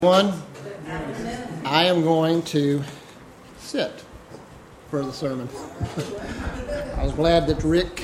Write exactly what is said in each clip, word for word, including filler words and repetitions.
One, I am going to sit for the sermon. I was glad that Rick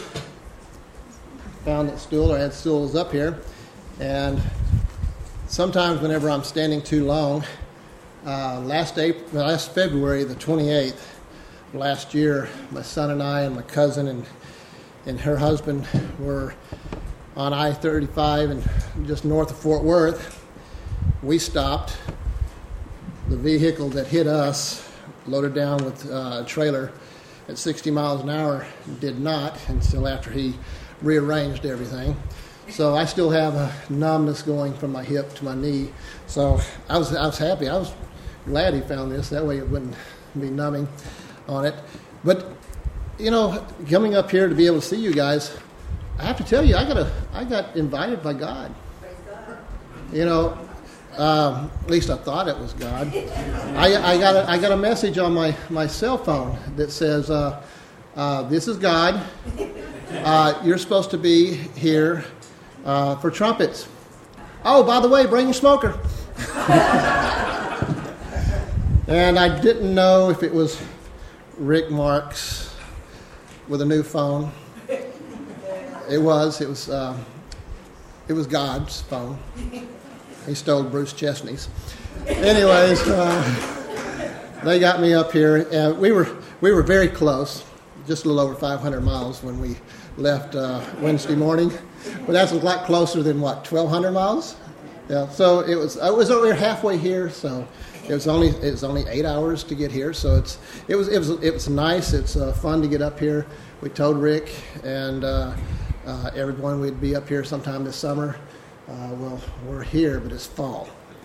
found that stool or had stools up here. And sometimes whenever I'm standing too long, uh, last April, last February the twenty-eighth last year, my son and I and my cousin and and her husband were on I thirty-five and just north of Fort Worth. We stopped. The vehicle that hit us, loaded down with uh, a trailer at sixty miles an hour, did not until after he rearranged everything. So I still have a numbness going from my hip to my knee. So I was I was happy. I was glad he found this. That way it wouldn't be numbing on it. But, you know, coming up here to be able to see you guys, I have to tell you, I got a, I got invited by God. You know, Um, at least I thought it was God. I, I got a, I got a message on my, my cell phone that says, uh, uh, this is God. Uh, you're supposed to be here uh, for trumpets. Oh, by the way, bring your smoker. And I didn't know if it was Rick Marks with a new phone. It was. It was. Uh, it was God's phone. He stole Bruce Chesney's. Anyways, uh, they got me up here. Uh, we were we were very close, just a little over five hundred miles when we left uh, Wednesday morning. But that's a lot closer than what, twelve hundred miles? Yeah. So it was. It was over halfway here. So it was only it was only eight hours to get here. So it's it was it was it was nice. It's uh, fun to get up here. We told Rick and uh, uh, everyone we'd be up here sometime this summer. Uh, well, we're here, but it's fall.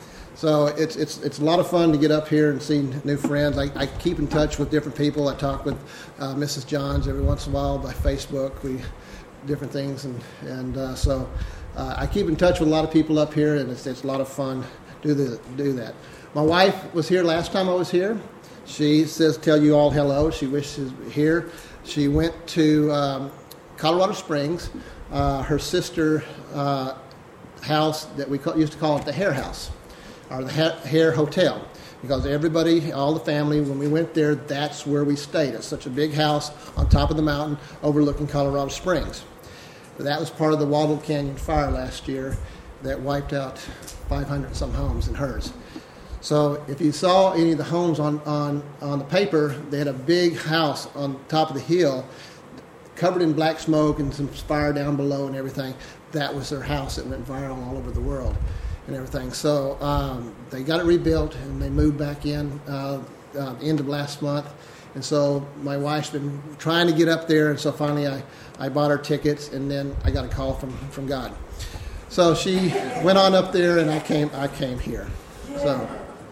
So it's it's it's a lot of fun to get up here and see new friends. I, I keep in touch with different people. I talk with uh, Missus Johns every once in a while by Facebook. We different things, and and uh, so uh, I keep in touch with a lot of people up here, and it's it's a lot of fun to do the, do that. My wife was here last time I was here. She says tell you all hello. She wishes here. She went to um, Colorado Springs. Uh, her sister. Uh, house that we used to call it the Hair House, or the Hair Hotel, because everybody, all the family, when we went there, that's where we stayed. It's such a big house on top of the mountain overlooking Colorado Springs. That was part of the Waldo Canyon fire last year that wiped out five hundred some homes in hers. So if you saw any of the homes on, on, on the paper, they had a big house on top of the hill covered in black smoke and some fire down below and everything. That was their house that went viral all over the world and everything. So um, they got it rebuilt and they moved back in uh, uh, end of last month. And so my wife's been trying to get up there, and so finally I, I bought her tickets, and then I got a call from, from God. So she went on up there, and I came I came here. So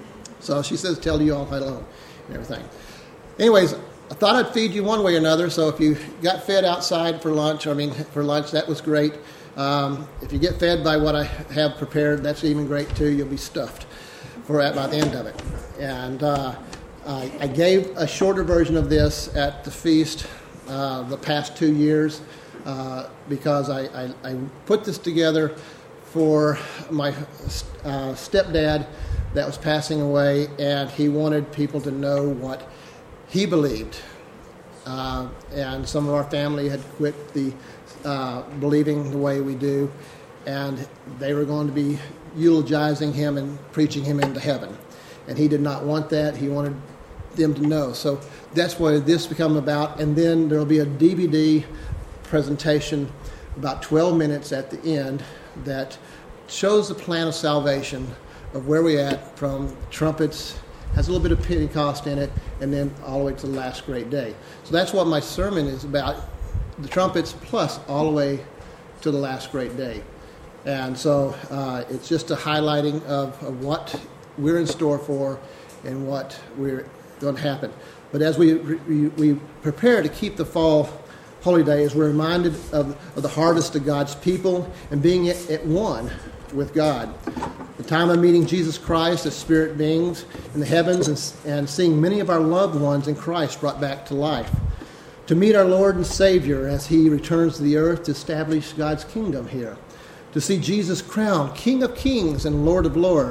so she says, tell you all hello and everything. Anyways, I thought I'd feed you one way or another, so if you got fed outside for lunch, I mean, for lunch, that was great. Um, if you get fed by what I have prepared, that's even great too. You'll be stuffed for at by the end of it. And uh, I, I gave a shorter version of this at the feast uh, the past two years uh, because I, I, I put this together for my uh, stepdad that was passing away, and he wanted people to know what he believed. Uh, and some of our family had quit the Uh, believing the way we do, and they were going to be eulogizing him and preaching him into heaven, and he did not want that. He wanted them to know. So that's what this become about. And then there will be a D V D presentation, about twelve minutes at the end, that shows the plan of salvation of where we're at, from trumpets, has a little bit of Pentecost in it, and then all the way to the last great day. So that's what my sermon is about. The trumpets plus all the way to the last great day. And so uh, it's just a highlighting of, of what we're in store for and what we're going to happen. But as we, we, we prepare to keep the fall holy days, we're reminded of, of the harvest of God's people and being at, at one with God. The time of meeting Jesus Christ as spirit beings in the heavens, and, and seeing many of our loved ones in Christ brought back to life. To meet our Lord and Savior as he returns to the earth to establish God's kingdom here. To see Jesus crowned King of Kings and Lord of Lords,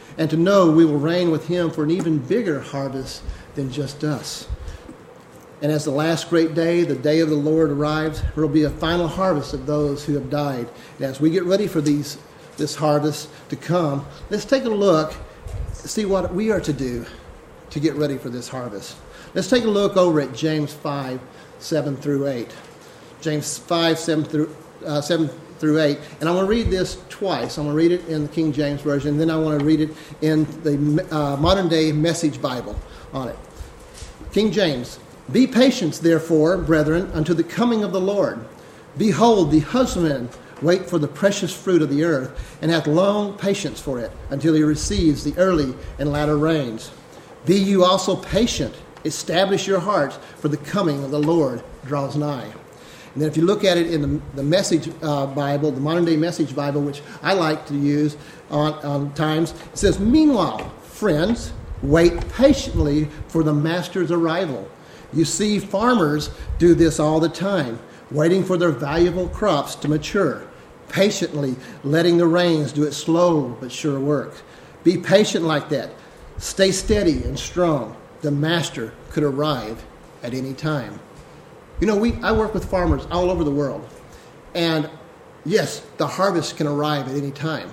and to know we will reign with him for an even bigger harvest than just us. And as the last great day, the day of the Lord arrives, there will be a final harvest of those who have died. And as we get ready for these this harvest to come, let's take a look, see what we are to do to get ready for this harvest. Let's take a look over at James five, seven through eight. James five, seven through, uh, seven through eight. And I want to read this twice. I'm going to read it in the King James Version, then I want to read it in the uh, modern day Message Bible on it. King James, be patient, therefore, brethren, unto the coming of the Lord. Behold, the husbandman wait for the precious fruit of the earth, and hath long patience for it, until he receives the early and latter rains. Be you also patient, establish your hearts, for the coming of the Lord draws nigh. And then if you look at it in the, the Message uh, Bible, the modern day Message Bible, which I like to use on, on times, it says, meanwhile, friends, wait patiently for the master's arrival. You see farmers do this all the time, waiting for their valuable crops to mature, patiently letting the rains do its slow but sure work. Be patient like that. Stay steady and strong. The master could arrive at any time. You know, we I work with farmers all over the world. And yes, the harvest can arrive at any time.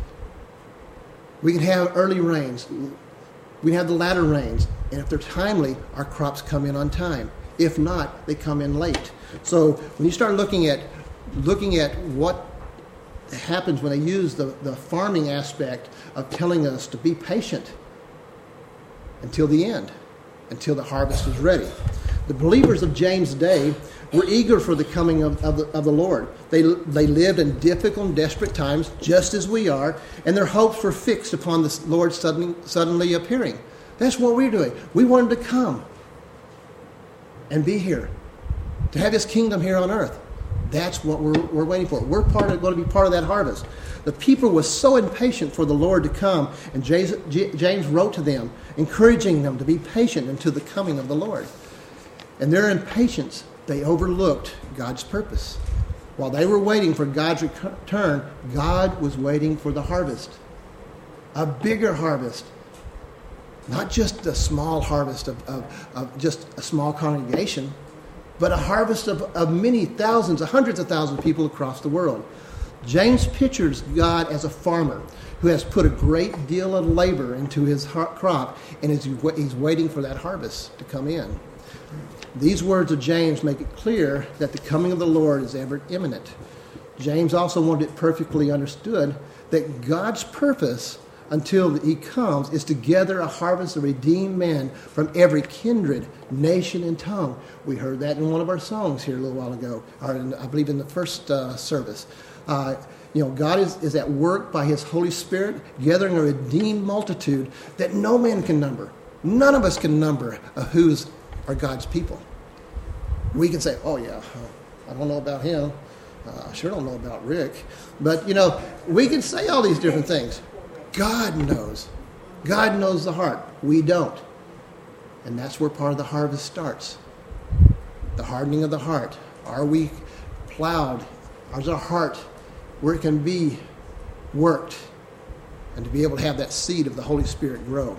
We can have early rains. We can have the latter rains. And if they're timely, our crops come in on time. If not, they come in late. So when you start looking at looking at what happens when they use the, the farming aspect of telling us to be patient until the end, until the harvest is ready. The believers of James' day were eager for the coming of, of, the, of the Lord. They, they lived in difficult and desperate times, just as we are, and their hopes were fixed upon the Lord suddenly, suddenly appearing. That's what we're doing. We want him to come and be here, to have his kingdom here on earth. That's what we're, we're waiting for. We're part of, going to be part of that harvest. The people were so impatient for the Lord to come, and James, James wrote to them, encouraging them to be patient until the coming of the Lord. And their impatience, they overlooked God's purpose. While they were waiting for God's return, God was waiting for the harvest. A bigger harvest. Not just a small harvest of, of, of just a small congregation, but a harvest of, of many thousands, hundreds of thousands of people across the world. James pictures God as a farmer who has put a great deal of labor into his crop, and is, he's waiting for that harvest to come in. These words of James make it clear that the coming of the Lord is ever imminent. James also wanted it perfectly understood that God's purpose until he comes is to gather a harvest of redeemed men from every kindred, nation, and tongue. We heard that in one of our songs here a little while ago, or in, I believe in the first uh, service. Uh, you know, God is, is at work by his Holy Spirit, gathering a redeemed multitude that no man can number. None of us can number uh, who's are God's people. We can say, oh yeah, I don't know about him. Uh, I sure don't know about Rick. But, you know, we can say all these different things. God knows. God knows the heart. We don't. And that's where part of the harvest starts. The hardening of the heart. Are we plowed? Is our heart where it can be worked and to be able to have that seed of the Holy Spirit grow?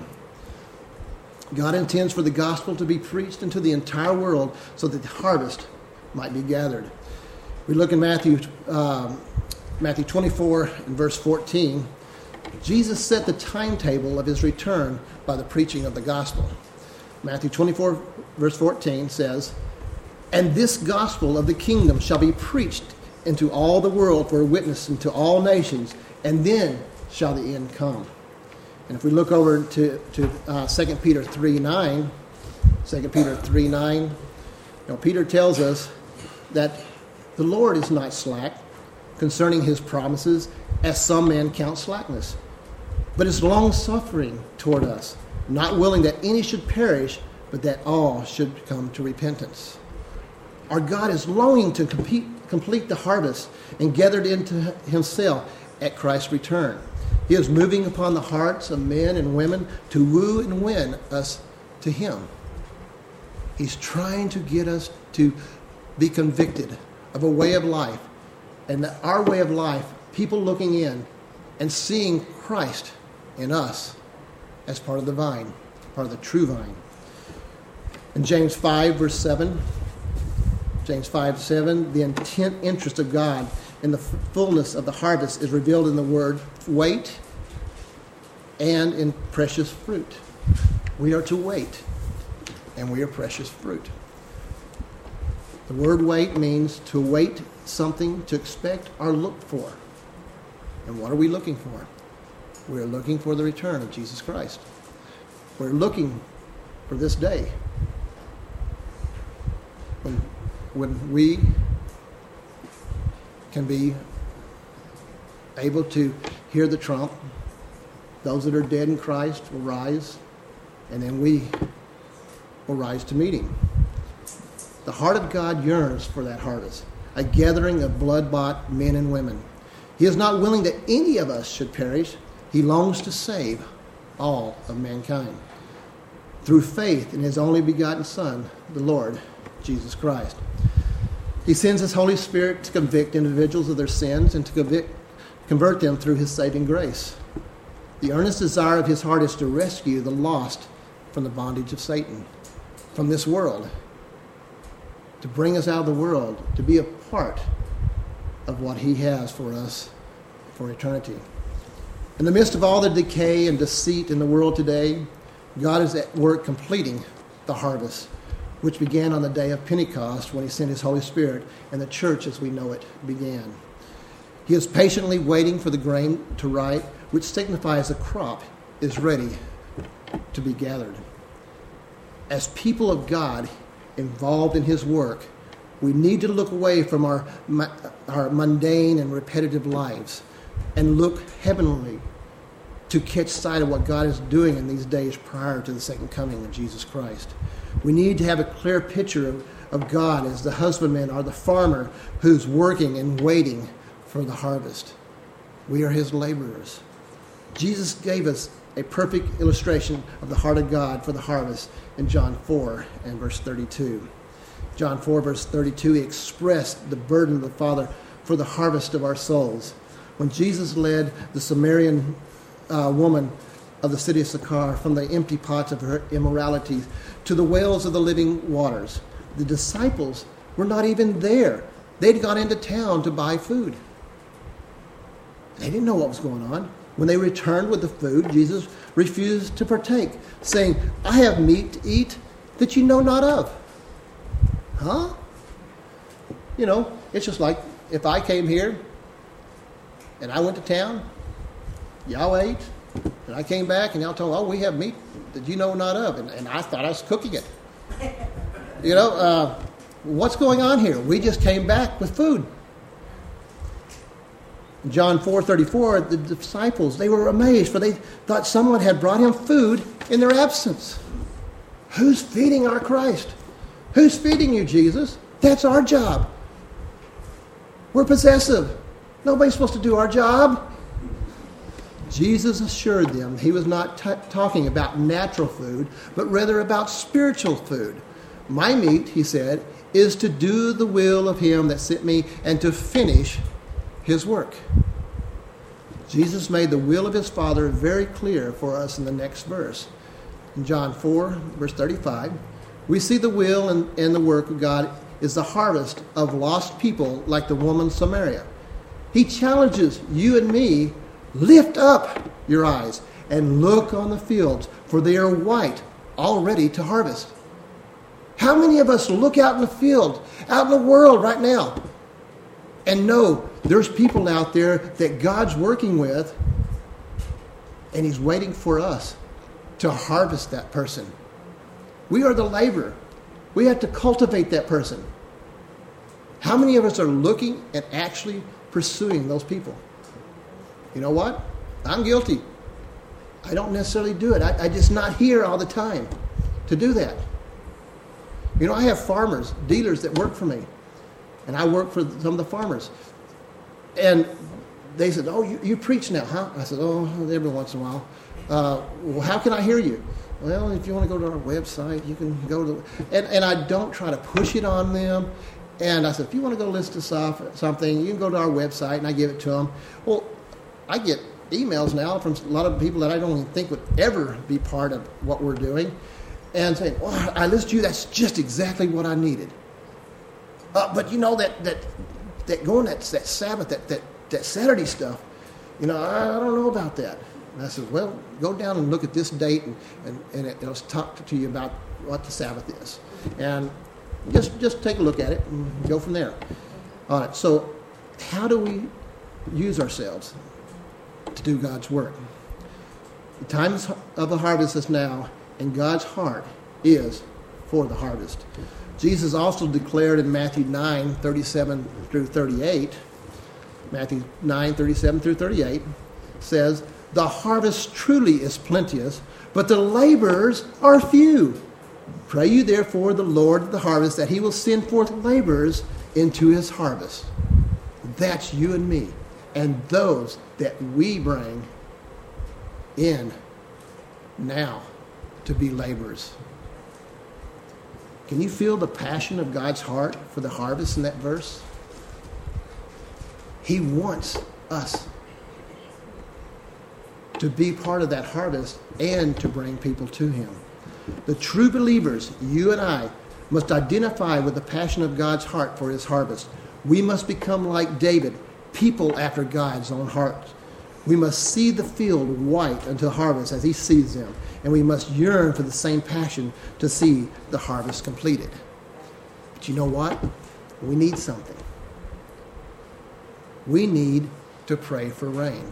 God intends for the gospel to be preached into the entire world so that the harvest might be gathered. We look in Matthew, um, Matthew twenty-four and verse fourteen. Jesus set the timetable of his return by the preaching of the gospel. Matthew twenty-four, verse fourteen says, and this gospel of the kingdom shall be preached into all the world for a witness unto all nations, and then shall the end come. And if we look over to, to uh, Second Peter three nine, Second Peter three nine, you know, Peter tells us that the Lord is not slack concerning his promises, as some men count slackness, but is long-suffering toward us, not willing that any should perish, but that all should come to repentance. Our God is longing to complete, complete the harvest and gather it into himself at Christ's return. He is moving upon the hearts of men and women to woo and win us to him. He's trying to get us to be convicted of a way of life. And that our way of life, people looking in and seeing Christ in us as part of the vine, part of the true vine. In James five, verse seven, James five, seven, the intent interest of God in the fullness of the harvest is revealed in the word wait and in precious fruit. We are to wait, and we are precious fruit. The word wait means to await something, to expect or look for. And what are we looking for? We are looking for the return of Jesus Christ. We're looking for this day when, when we can be able to hear the trump. Those that are dead in Christ will rise, and then we will rise to meet him. The heart of God yearns for that harvest, a gathering of blood-bought men and women. He is not willing that any of us should perish. He longs to save all of mankind through faith in his only begotten Son, the Lord Jesus Christ. He sends his Holy Spirit to convict individuals of their sins and to convict, convert them through his saving grace. The earnest desire of his heart is to rescue the lost from the bondage of Satan, from this world, to bring us out of the world, to be a part of what he has for us for eternity. In the midst of all the decay and deceit in the world today, God is at work completing the harvest, which began on the day of Pentecost when he sent his Holy Spirit, and the church as we know it began. He is patiently waiting for the grain to ripe, which signifies the crop is ready to be gathered. As people of God involved in his work, we need to look away from our, our mundane and repetitive lives and look heavenly to catch sight of what God is doing in these days prior to the second coming of Jesus Christ. We need to have a clear picture of, of God as the husbandman or the farmer who's working and waiting for the harvest. We are his laborers. Jesus gave us a perfect illustration of the heart of God for the harvest in John four and verse thirty-two. John four, verse thirty-two, he expressed the burden of the Father for the harvest of our souls. When Jesus led the Samaritan uh, woman of the city of Sychar from the empty pots of her immorality to the wells of the living waters, the disciples were not even there. They'd gone into town to buy food. They didn't know what was going on. When they returned with the food, Jesus refused to partake, saying, I have meat to eat that you know not of. Huh? You know, it's just like if I came here and I went to town, y'all ate, and I came back and y'all told, oh, we have meat that you know not of. And, and I thought I was cooking it. You know, uh, what's going on here? We just came back with food. John four thirty-four, the disciples, they were amazed, for they thought someone had brought him food in their absence. Who's feeding our Christ? Who's feeding you, Jesus? That's our job. We're possessive. Nobody's supposed to do our job. Jesus assured them he was not t- talking about natural food, but rather about spiritual food. My meat, he said, is to do the will of him that sent me and to finish his work. Jesus made the will of his Father very clear for us in the next verse. In John four, verse thirty-five, we see the will and, and the work of God is the harvest of lost people like the woman Samaria. He challenges you and me, lift up your eyes and look on the fields, for they are white, all ready to harvest. How many of us look out in the field, out in the world right now, and know there's people out there that God's working with, and he's waiting for us to harvest that person. We are the laborer. We have to cultivate that person. How many of us are looking and actually pursuing those people? You know what? I'm guilty. I don't necessarily do it. I, I'm just not here all the time to do that. You know, I have farmers, dealers that work for me. And I work for some of the farmers. And they said, oh, you, you preach now, huh? I said, oh, every once in a while. Uh, well, how can I hear you? Well, if you want to go to our website, you can go to... And, and I don't try to push it on them. And I said, if you want to go listen to something, you can go to our website, and I give it to them. Well, I get emails now from a lot of people that I don't even think would ever be part of what we're doing, and saying, well, I listened to you, that's just exactly what I needed. Uh, but you know, that that that going, that, that Sabbath, that, that, that Saturday stuff, you know, I, I don't know about that. And I said, well, go down and look at this date, and, and, and it, it'll talk to you about what the Sabbath is. And just just take a look at it and go from there. All right, so how do we use ourselves to do God's work? The time of the harvest is now, and God's heart is for the harvest. Jesus also declared in Matthew nine, thirty-seven through thirty-eight, Matthew nine, thirty-seven through thirty-eight, says, the harvest truly is plenteous, but the laborers are few. Pray you therefore the Lord of the harvest that he will send forth laborers into his harvest. That's you and me, and those that we bring in now to be laborers. Can you feel the passion of God's heart for the harvest in that verse? He wants us to be part of that harvest and to bring people to him. The true believers, you and I, must identify with the passion of God's heart for his harvest. We must become like David, people after God's own heart. We must see the field white until harvest as he sees them, and we must yearn for the same passion to see the harvest completed. But you know what? We need something. We need to pray for rain.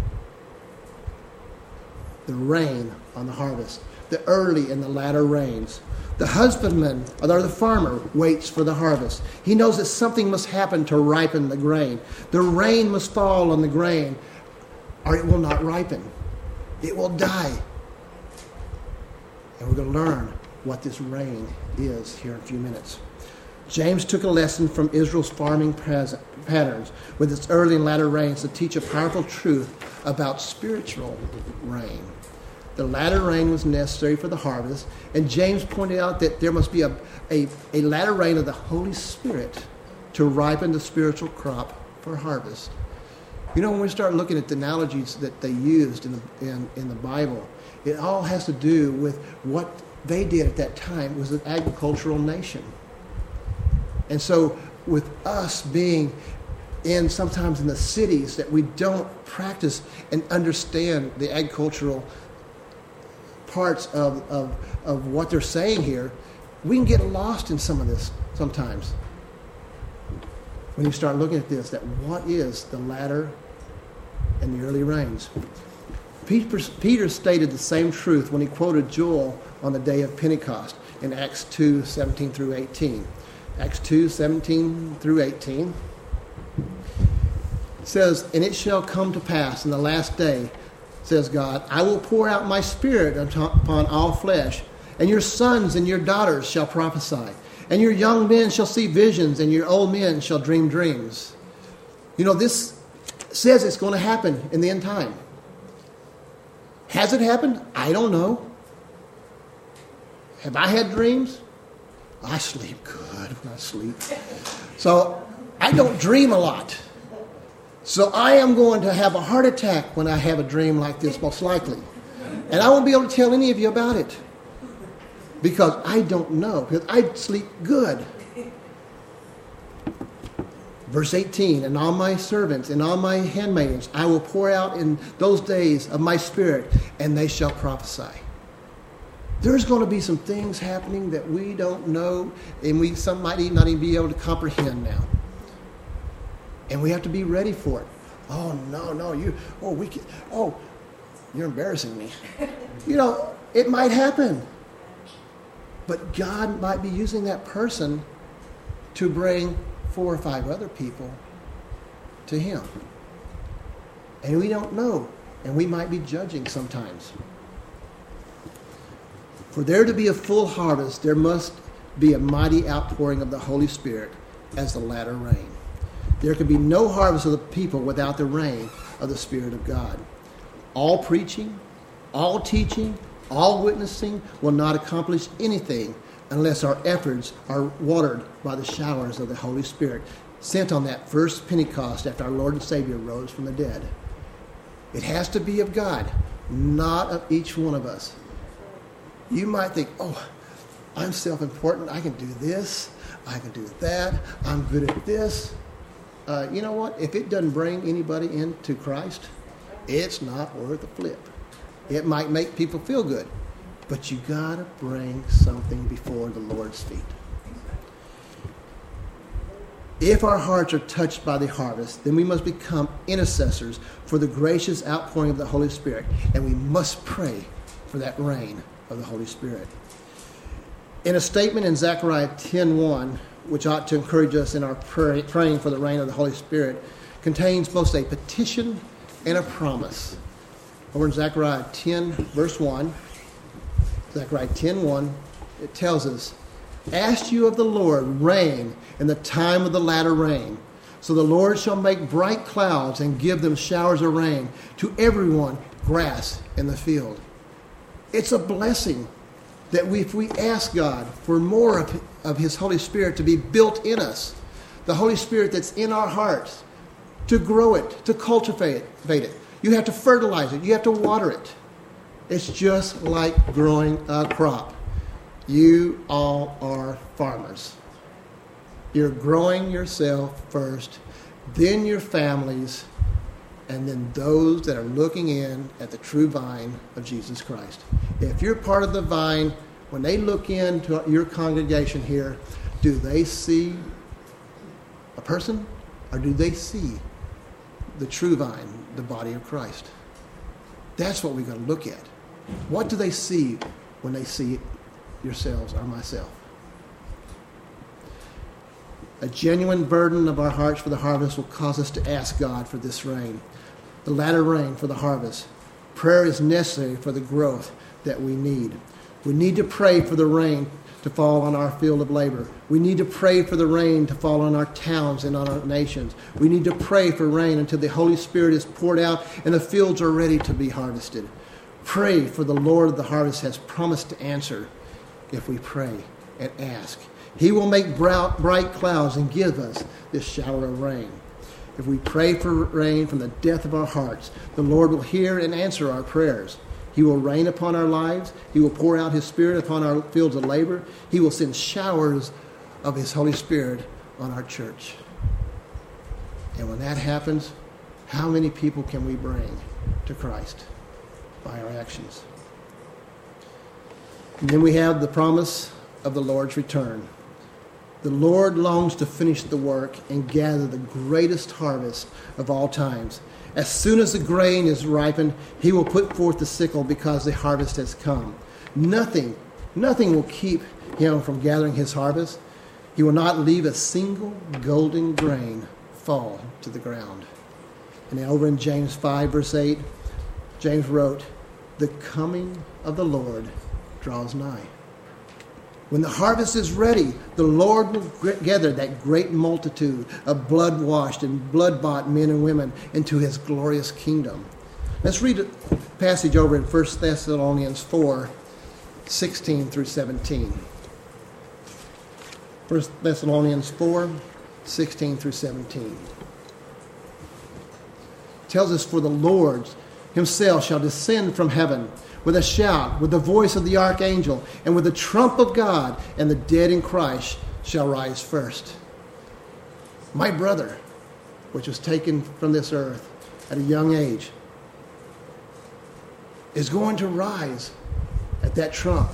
The rain on the harvest, the early and the latter rains. The husbandman, or the farmer, waits for the harvest. He knows that something must happen to ripen the grain. The rain must fall on the grain, or it will not ripen. It will die. And we're going to learn what this rain is here in a few minutes. James took a lesson from Israel's farming patterns with its early and latter rains to teach a powerful truth about spiritual rain. The latter rain was necessary for the harvest, and James pointed out that there must be a, a, a latter rain of the Holy Spirit to ripen the spiritual crop for harvest. You know, when we start looking at the analogies that they used in the, in, in the Bible, it all has to do with what they did at that time. It was an agricultural nation. And so with us being in sometimes in the cities that we don't practice and understand the agricultural parts of, of, of what they're saying here, we can get lost in some of this sometimes. When you start looking at this, that what is the latter and the early rains? Peter, Peter stated the same truth when he quoted Joel on the day of Pentecost in Acts two, seventeen through eighteen. Acts two, seventeen through eighteen says, and it shall come to pass in the last day, says God, I will pour out my spirit upon all flesh, and your sons and your daughters shall prophesy, and your young men shall see visions, and your old men shall dream dreams. You know, this says it's going to happen in the end time. Has it happened? I don't know. Have I had dreams? I sleep good when I sleep. So I don't dream a lot. So I am going to have a heart attack when I have a dream like this, most likely. And I won't be able to tell any of you about it. Because I don't know. Because I sleep good. Verse eighteen, and on my servants and on my handmaidens I will pour out in those days of my spirit, and they shall prophesy. There's going to be some things happening that we don't know, and we some might not even be able to comprehend now. And we have to be ready for it. Oh no, no, you oh we can oh you're embarrassing me. You know, it might happen. But God might be using that person to bring four or five other people to him. And we don't know. And we might be judging sometimes. For there to be a full harvest, there must be a mighty outpouring of the Holy Spirit as the latter rain. There can be no harvest of the people without the rain of the Spirit of God. All preaching, all teaching, all witnessing will not accomplish anything unless our efforts are watered by the showers of the Holy Spirit sent on that first Pentecost after our Lord and Savior rose from the dead. It has to be of God, not of each one of us. You might think, oh, I'm self-important. I can do this. I can do that. I'm good at this. Uh, you know what? If it doesn't bring anybody into Christ, it's not worth a flip. It might make people feel good, but you got to bring something before the Lord's feet. If our hearts are touched by the harvest, then we must become intercessors for the gracious outpouring of the Holy Spirit, and we must pray for that rain of the Holy Spirit. In a statement in Zechariah ten one, which ought to encourage us in our pray, praying for the rain of the Holy Spirit, contains both a petition and a promise. Over in Zechariah ten, verse one, Zechariah ten one, it tells us, "Ask you of the Lord rain in the time of the latter rain. So the Lord shall make bright clouds and give them showers of rain to everyone grass in the field." It's a blessing that we, if we ask God for more of, of His Holy Spirit to be built in us, the Holy Spirit that's in our hearts, to grow it, to cultivate it. You have to fertilize it. You have to water it. It's just like growing a crop. You all are farmers. You're growing yourself first, then your families, and then those that are looking in at the true vine of Jesus Christ. If you're part of the vine, when they look into your congregation here, do they see a person, or do they see the true vine, the body of Christ? That's what we're going to look at. What do they see when they see yourselves or myself? A genuine burden of our hearts for the harvest will cause us to ask God for this rain, the latter rain for the harvest. Prayer is necessary for the growth that we need. We need to pray for the rain to fall on our field of labor. We need to pray for the rain to fall on our towns and on our nations. We need to pray for rain until the Holy Spirit is poured out and the fields are ready to be harvested. Pray, for the Lord of the harvest has promised to answer if we pray and ask. He will make bright clouds and give us this shower of rain. If we pray for rain from the depth of our hearts, the Lord will hear and answer our prayers. He will rain upon our lives. He will pour out His Spirit upon our fields of labor. He will send showers of His Holy Spirit on our church. And when that happens, how many people can we bring to Christ by our actions? And then we have the promise of the Lord's return. The Lord longs to finish the work and gather the greatest harvest of all times. As soon as the grain is ripened, He will put forth the sickle because the harvest has come. Nothing, nothing will keep Him from gathering His harvest. He will not leave a single golden grain fall to the ground. And then over in James five, verse eight, James wrote, "The coming of the Lord draws nigh." When the harvest is ready, the Lord will gather that great multitude of blood-washed and blood-bought men and women into His glorious kingdom. Let's read a passage over in First Thessalonians four, sixteen through seventeen. First Thessalonians four, sixteen through seventeen. It tells us, "For the Lord Himself shall descend from heaven with a shout, with the voice of the archangel, and with the trump of God, and the dead in Christ shall rise first. My brother, which was taken from this earth at a young age, is going to rise at that trump.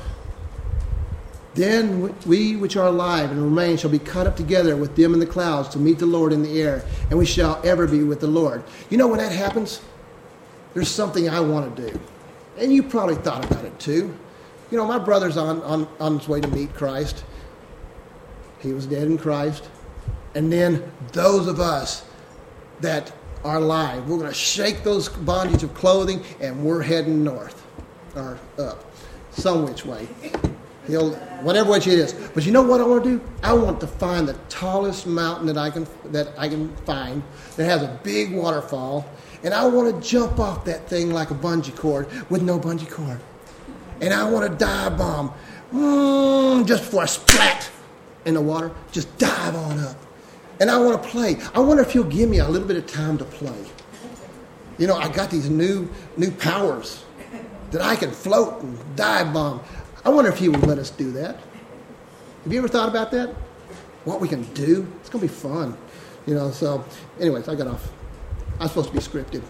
Then we which are alive and remain shall be caught up together with them in the clouds to meet the Lord in the air, and we shall ever be with the Lord." You know, when that happens, there's something I want to do. And you probably thought about it too. You know, my brother's on, on, on his way to meet Christ. He was dead in Christ. And then those of us that are alive, we're going to shake those bondage of clothing and we're heading north or up, some which way. He'll, whatever which it is. But you know what I want to do? I want to find the tallest mountain that I can that I can find that has a big waterfall. And I want to jump off that thing like a bungee cord with no bungee cord. And I want to dive bomb mm, just before I splat in the water. Just dive on up. And I want to play. I wonder if He'll give me a little bit of time to play. You know, I got these new new powers that I can float and dive bomb. I wonder if he would let us do that. Have you ever thought about that? What we can do? It's going to be fun. You know, so anyways, I got off. I'm supposed to be scripted.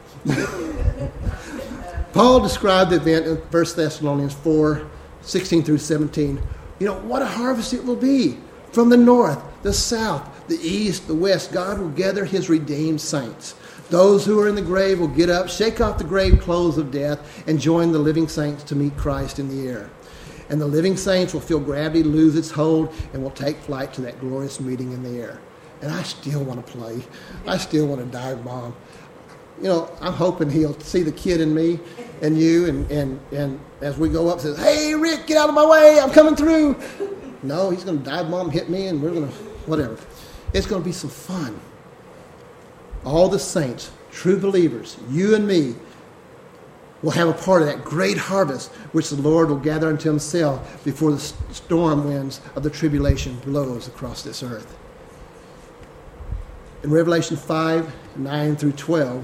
Paul described the event in First Thessalonians four, sixteen through seventeen. You know, what a harvest it will be. From the north, the south, the east, the west, God will gather his redeemed saints. Those who are in the grave will get up, shake off the grave clothes of death, and join the living saints to meet Christ in the air. And the living saints will feel gravity lose its hold and will take flight to that glorious meeting in the air. And I still want to play. I still want to dive bomb. You know, I'm hoping he'll see the kid in me and you, and, and, and as we go up, says, "Hey, Rick, get out of my way. I'm coming through." No, he's going to dive bomb, hit me, and we're going to, whatever. It's going to be some fun. All the saints, true believers, you and me, will have a part of that great harvest which the Lord will gather unto himself before the storm winds of the tribulation blows across this earth. In Revelation five, nine through twelve,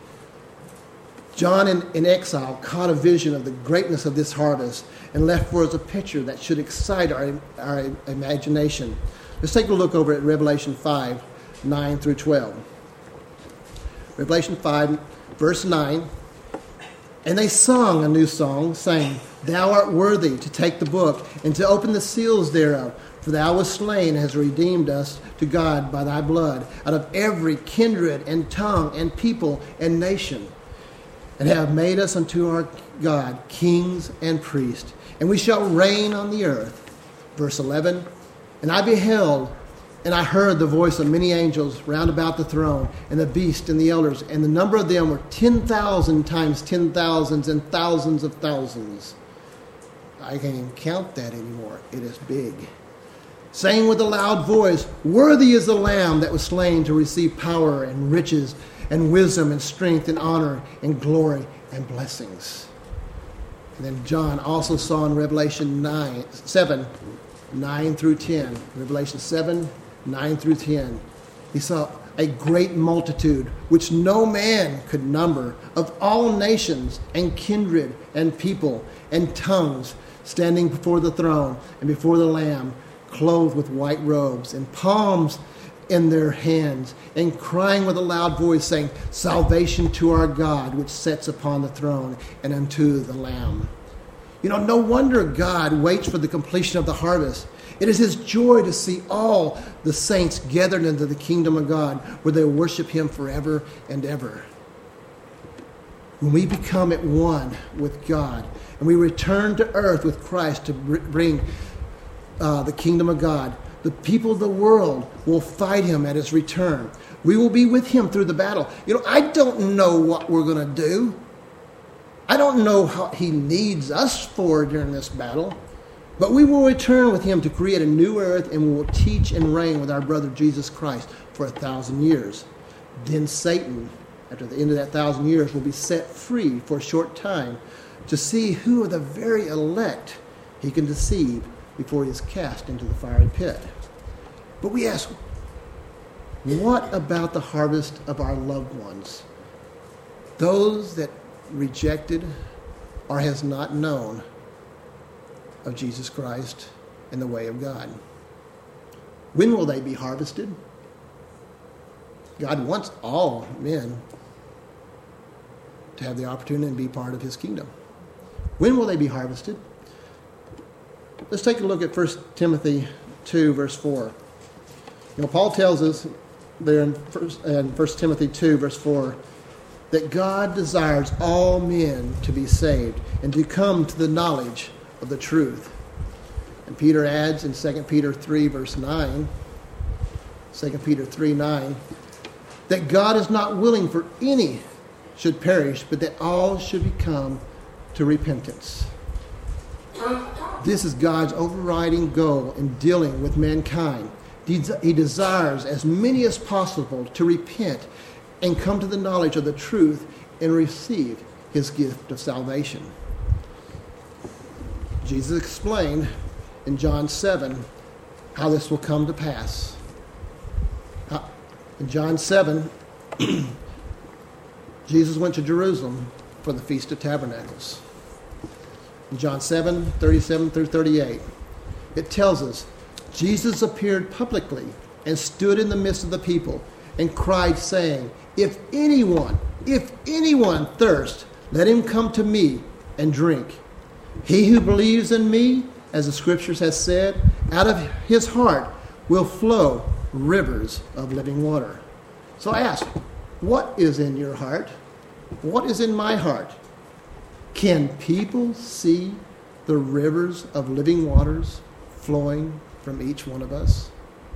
John in, in exile caught a vision of the greatness of this harvest and left for us a picture that should excite our, our imagination. Let's take a look over at Revelation five, nine through twelve. Revelation five, verse nine. And they sung a new song, saying, "Thou art worthy to take the book and to open the seals thereof. For thou wast slain and hast redeemed us to God by thy blood out of every kindred and tongue and people and nation, and have made us unto our God kings and priests, and we shall reign on the earth." Verse eleven. And I beheld, and I heard the voice of many angels round about the throne, and the beast and the elders, and the number of them were ten thousand times ten thousands and thousands of thousands. I can't even count that anymore. It is big. Saying with a loud voice, "Worthy is the Lamb that was slain to receive power and riches and wisdom and strength and honor and glory and blessings." And then John also saw in Revelation nine, seven, nine through ten. Revelation seven, nine through ten. He saw a great multitude, which no man could number, of all nations and kindred and people and tongues, standing before the throne and before the Lamb, clothed with white robes and palms in their hands, and crying with a loud voice, saying, "Salvation to our God, which sits upon the throne, and unto the Lamb." You know, no wonder God waits for the completion of the harvest. It is his joy to see all the saints gathered into the kingdom of God, where they worship him forever and ever. When we become at one with God, and we return to earth with Christ to bring uh, the kingdom of God, the people of the world will fight him at his return. We will be with him through the battle. You know, I don't know what we're going to do. I don't know how he needs us for during this battle. But we will return with him to create a new earth, and we will teach and reign with our brother Jesus Christ for a thousand years. Then Satan, after the end of that thousand years, will be set free for a short time to see who are the very elect he can deceive before he is cast into the fiery pit. But we ask, what about the harvest of our loved ones? Those that rejected or has not known of Jesus Christ and the way of God. When will they be harvested? God wants all men to have the opportunity and be part of his kingdom. When will they be harvested? Let's take a look at First Timothy two, verse four. You know, Paul tells us there in First, in First Timothy two, verse four, that God desires all men to be saved and to come to the knowledge of the truth. And Peter adds in Second Peter three, verse nine, Second Peter three, nine, that God is not willing for any should perish, but that all should become to repentance. This is God's overriding goal in dealing with mankind. He desires as many as possible to repent and come to the knowledge of the truth and receive his gift of salvation. Jesus explained in John seven how this will come to pass. In John seven, Jesus went to Jerusalem for the Feast of Tabernacles. In John seven, thirty-seven through thirty-eight, it tells us, Jesus appeared publicly and stood in the midst of the people and cried, saying, If anyone, if anyone thirst, let him come to me and drink. He who believes in me, as the Scriptures has said, out of his heart will flow rivers of living water. So I ask, what is in your heart? What is in my heart? Can people see the rivers of living waters flowing from each one of us?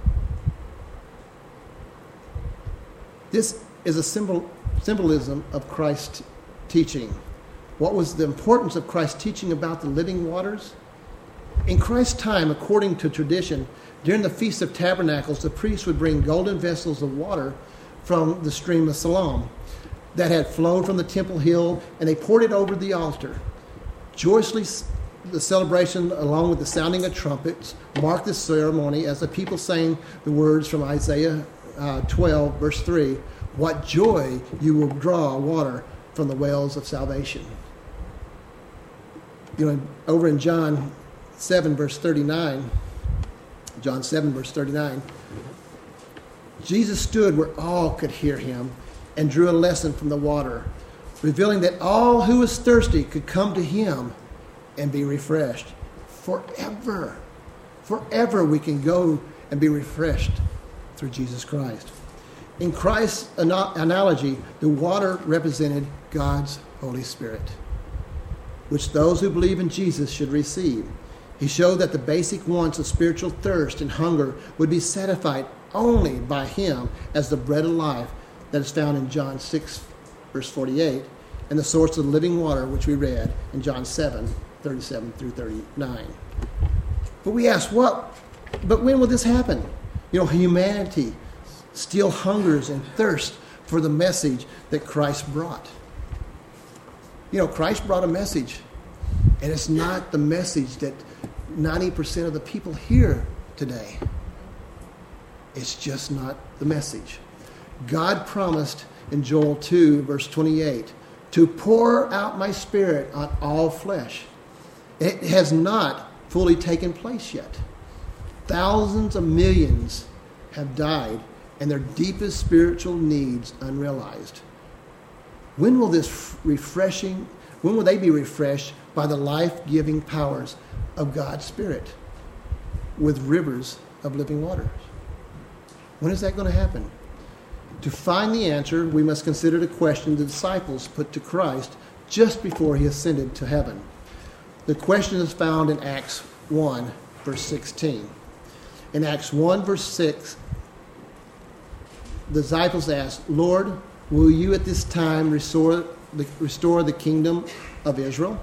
This is a symbol, symbolism of Christ's teaching. What was the importance of Christ's teaching about the living waters? In Christ's time, according to tradition, during the Feast of Tabernacles, the priests would bring golden vessels of water from the stream of Siloam that had flowed from the temple hill, and they poured it over the altar. Joyously, the celebration, along with the sounding of trumpets, marked this ceremony as the people sang the words from Isaiah uh, twelve, verse three, What joy you will draw water from the wells of salvation. You know, over in John seven, verse thirty-nine, John seven, verse thirty-nine, Jesus stood where all could hear him and drew a lesson from the water, revealing that all who was thirsty could come to him and be refreshed. Forever, forever we can go and be refreshed through Jesus Christ. In Christ's analogy, the water represented God's Holy Spirit, which those who believe in Jesus should receive. He showed that the basic wants of spiritual thirst and hunger would be satisfied only by him as the bread of life that is found in John six, verse forty-eight, and the source of living water, which we read in John seven, thirty-seven through thirty-nine. But we ask, what? But when will this happen? You know, humanity still hungers and thirsts for the message that Christ brought. You know, Christ brought a message, and it's not the message that ninety percent of the people hear today. It's just not the message. God promised in Joel two, verse twenty-eight, to pour out my Spirit on all flesh. It has not fully taken place yet. Thousands of millions have died, and their deepest spiritual needs unrealized. When will this refreshing, when will they be refreshed by the life-giving powers of God's Spirit with rivers of living waters? When is that going to happen? To find the answer, we must consider the question the disciples put to Christ just before he ascended to heaven. The question is found in Acts one, verse sixteen. In Acts one, verse six, the disciples asked, Lord, will you at this time restore the, restore the kingdom of Israel?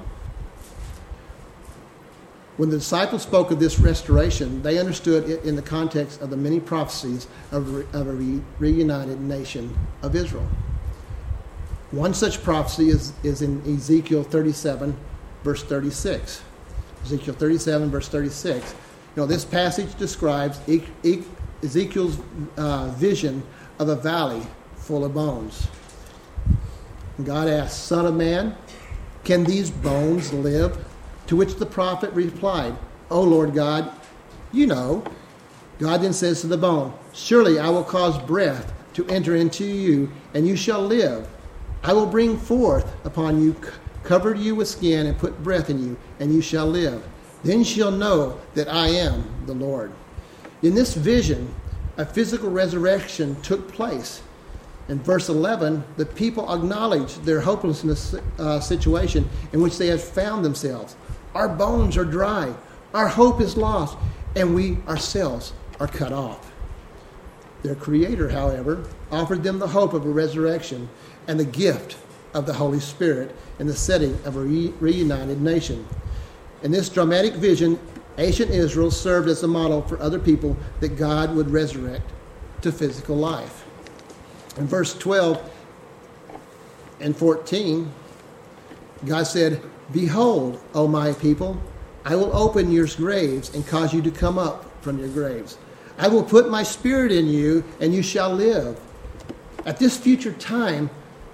When the disciples spoke of this restoration, they understood it in the context of the many prophecies of, of a re, reunited nation of Israel. One such prophecy is, is in Ezekiel thirty-seven, verse thirty-six. Ezekiel thirty-seven, verse thirty-six. You know, this passage describes e- e- Ezekiel's uh, vision of a valley full of bones. And God asked, Son of man, can these bones live? To which the prophet replied, O Lord God, you know. God then says to the bone, Surely I will cause breath to enter into you, and you shall live. I will bring forth upon you, cover you with skin, and put breath in you, and you shall live. Then you shall know that I am the Lord. In this vision, a physical resurrection took place. In verse eleven, the people acknowledged their hopelessness uh, situation in which they had found themselves. Our bones are dry, our hope is lost, and we ourselves are cut off. Their Creator, however, offered them the hope of a resurrection and the gift of the Holy Spirit in the setting of a re- reunited nation. In this dramatic vision, ancient Israel served as a model for other people that God would resurrect to physical life. In verse twelve and fourteen, God said, Behold, O my people, I will open your graves and cause you to come up from your graves. I will put my Spirit in you, and you shall live. At this future time,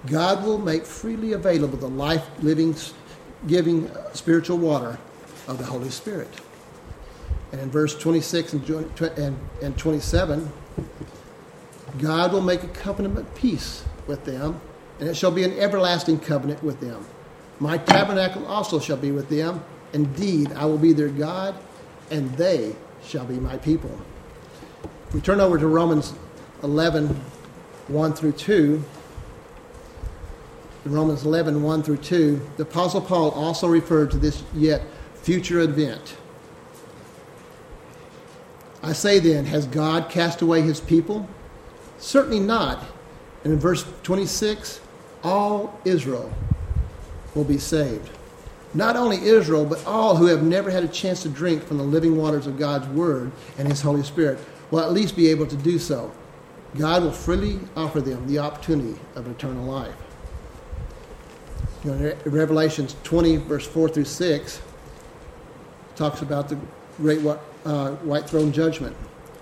God will make freely available the life-living, giving spiritual water of the Holy Spirit. And in verse twenty-six and twenty-seven, God will make a covenant of peace with them, and it shall be an everlasting covenant with them. My tabernacle also shall be with them. Indeed, I will be their God, and they shall be my people. If we turn over to Romans eleven, one through two, in Romans eleven, one through two, the Apostle Paul also referred to this yet future event. I say then, has God cast away his people? Certainly not. And in verse twenty-six, all Israel will be saved. Not only Israel, but all who have never had a chance to drink from the living waters of God's Word and His Holy Spirit will at least be able to do so. God will freely offer them the opportunity of eternal life. You know, in Revelation twenty, verse four through six, talks about the great uh, white throne judgment.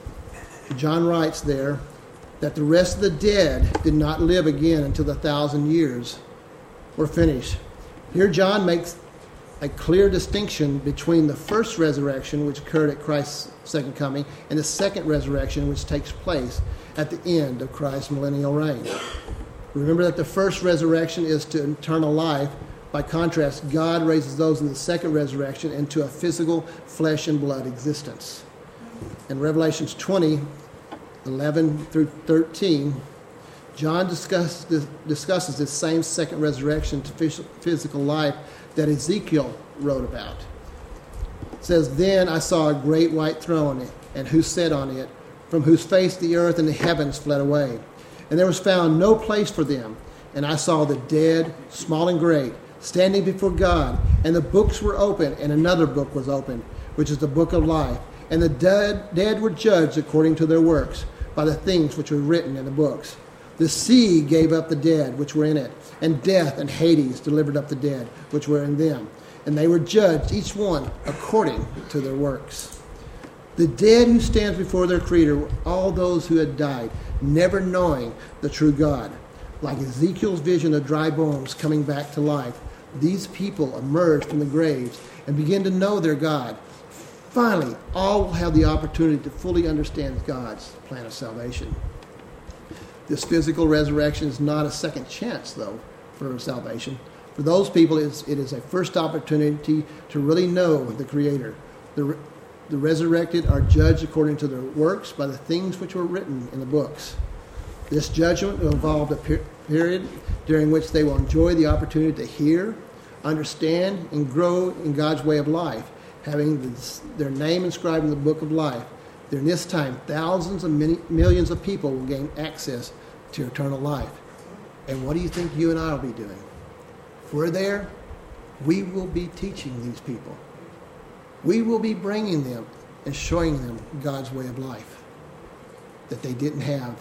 John writes there that the rest of the dead did not live again until the thousand years were finished. Here John makes a clear distinction between the first resurrection, which occurred at Christ's second coming, and the second resurrection, which takes place at the end of Christ's millennial reign. Remember that the first resurrection is to eternal life. By contrast, God raises those in the second resurrection into a physical flesh and blood existence. In Revelations twenty, eleven through thirteen, John discuss, discusses this same second resurrection to physical life that Ezekiel wrote about. It says, Then I saw a great white throne, and who sat on it, from whose face the earth and the heavens fled away. And there was found no place for them. And I saw the dead, small and great, standing before God. And the books were open, and another book was opened, which is the book of life. And the dead, dead were judged according to their works, by the things which were written in the books. The sea gave up the dead which were in it, and death and Hades delivered up the dead which were in them. And they were judged, each one according to their works. The dead who stands before their Creator were all those who had died, never knowing the true God. Like Ezekiel's vision of dry bones coming back to life, these people emerge from the graves and begin to know their God. Finally, all will have the opportunity to fully understand God's plan of salvation. This physical resurrection is not a second chance, though, for salvation. For those people, it is, it is a first opportunity to really know the Creator. The, the resurrected are judged according to their works by the things which were written in the books. This judgment will involve a per- period during which they will enjoy the opportunity to hear, understand, and grow in God's way of life, having this, their name inscribed in the book of life. During this time, thousands of many, millions of people will gain access to eternal life. And what do you think you and I will be doing? If we're there, we will be teaching these people. We will be bringing them and showing them God's way of life that they didn't have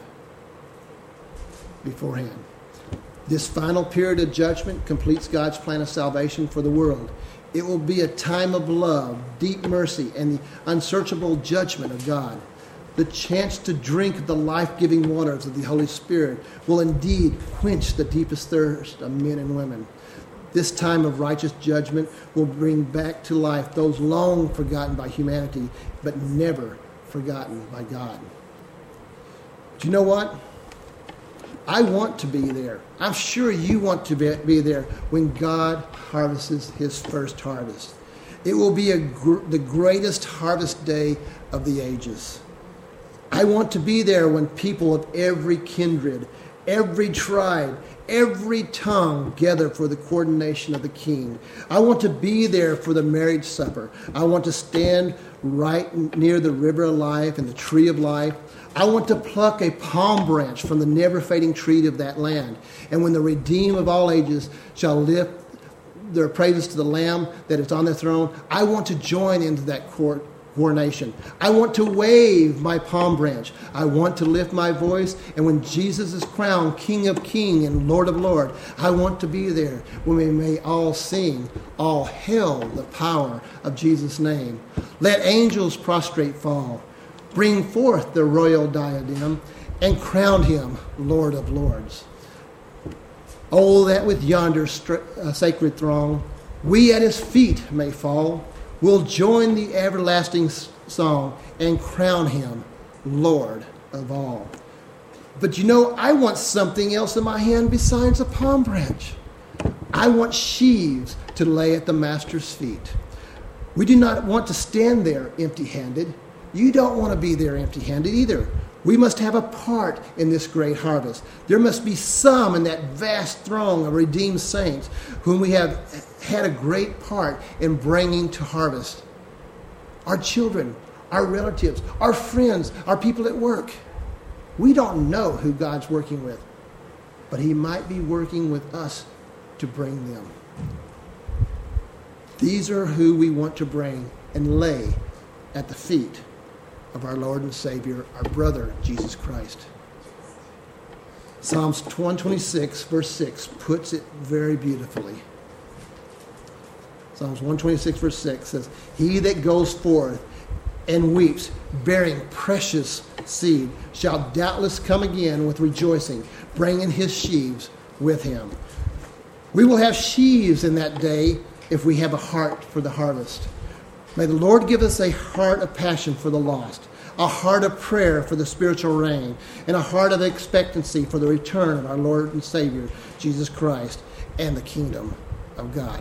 beforehand. This final period of judgment completes God's plan of salvation for the world. It will be a time of love, deep mercy, and the unsearchable judgment of God. The chance to drink the life-giving waters of the Holy Spirit will indeed quench the deepest thirst of men and women. This time of righteous judgment will bring back to life those long forgotten by humanity, but never forgotten by God. Do you know what? I want to be there. I'm sure you want to be there when God harvests his first harvest. It will be a gr- the greatest harvest day of the ages. I want to be there when people of every kindred, every tribe, every tongue gather for the coordination of the King. I want to be there for the marriage supper. I want to stand right near the river of life and the tree of life. I want to pluck a palm branch from the never-fading tree of that land. And when the redeemed of all ages shall lift their praises to the Lamb that is on their throne, I want to join into that court coronation. I want to wave my palm branch. I want to lift my voice. And when Jesus is crowned King of Kings and Lord of Lords, I want to be there when we may all sing, all hail the power of Jesus' name. Let angels prostrate fall. Bring forth the royal diadem and crown him Lord of Lords. Oh, that with yonder str- uh, sacred throng, we at his feet may fall. We'll join the everlasting s- song and crown him Lord of all. But you know, I want something else in my hand besides a palm branch. I want sheaves to lay at the Master's feet. We do not want to stand there empty-handed. You don't want to be there empty-handed either. We must have a part in this great harvest. There must be some in that vast throng of redeemed saints whom we have had a great part in bringing to harvest. Our children, our relatives, our friends, our people at work. We don't know who God's working with, but he might be working with us to bring them. These are who we want to bring and lay at the feet of our Lord and Savior, our brother, Jesus Christ. Psalms one twenty-six, verse six, puts it very beautifully. Psalms one twenty-six, verse six says, "He that goes forth and weeps, bearing precious seed, shall doubtless come again with rejoicing, bringing his sheaves with him." We will have sheaves in that day if we have a heart for the harvest. May the Lord give us a heart of passion for the lost, a heart of prayer for the spiritual rain, and a heart of expectancy for the return of our Lord and Savior, Jesus Christ, and the kingdom of God.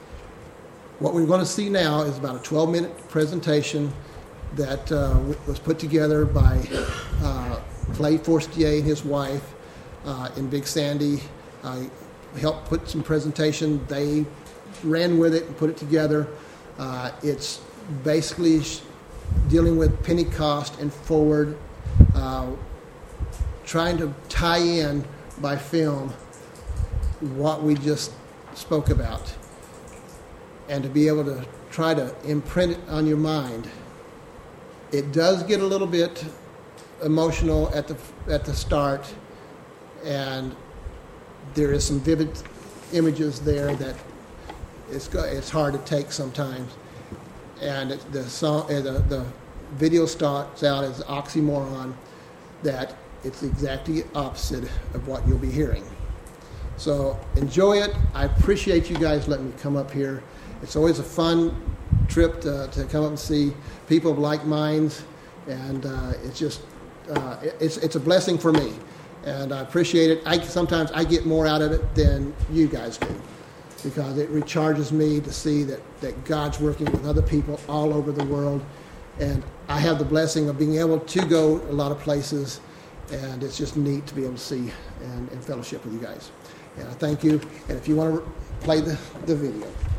What we're going to see now is about a twelve-minute presentation that uh, was put together by uh, Clay Forstier and his wife uh, in Big Sandy. I helped put some presentation. They ran with it and put it together. Uh, it's basically sh- dealing with Pentecost and forward, uh, trying to tie in by film what we just spoke about, and to be able to try to imprint it on your mind. It does get a little bit emotional at the at the start, and there is some vivid images there that it's it's hard to take sometimes. And it, the song, uh, the the video starts out as oxymoron, that it's exactly opposite of what you'll be hearing. So enjoy it. I appreciate you guys letting me come up here. It's always a fun trip to, to come up and see people of like minds, and uh, it's just uh, it's it's a blessing for me, and I appreciate it. I sometimes I get more out of it than you guys do, because it recharges me to see that, that God's working with other people all over the world, and I have the blessing of being able to go a lot of places, and it's just neat to be able to see and, and fellowship with you guys. And I thank you. And if you want to play the, the video.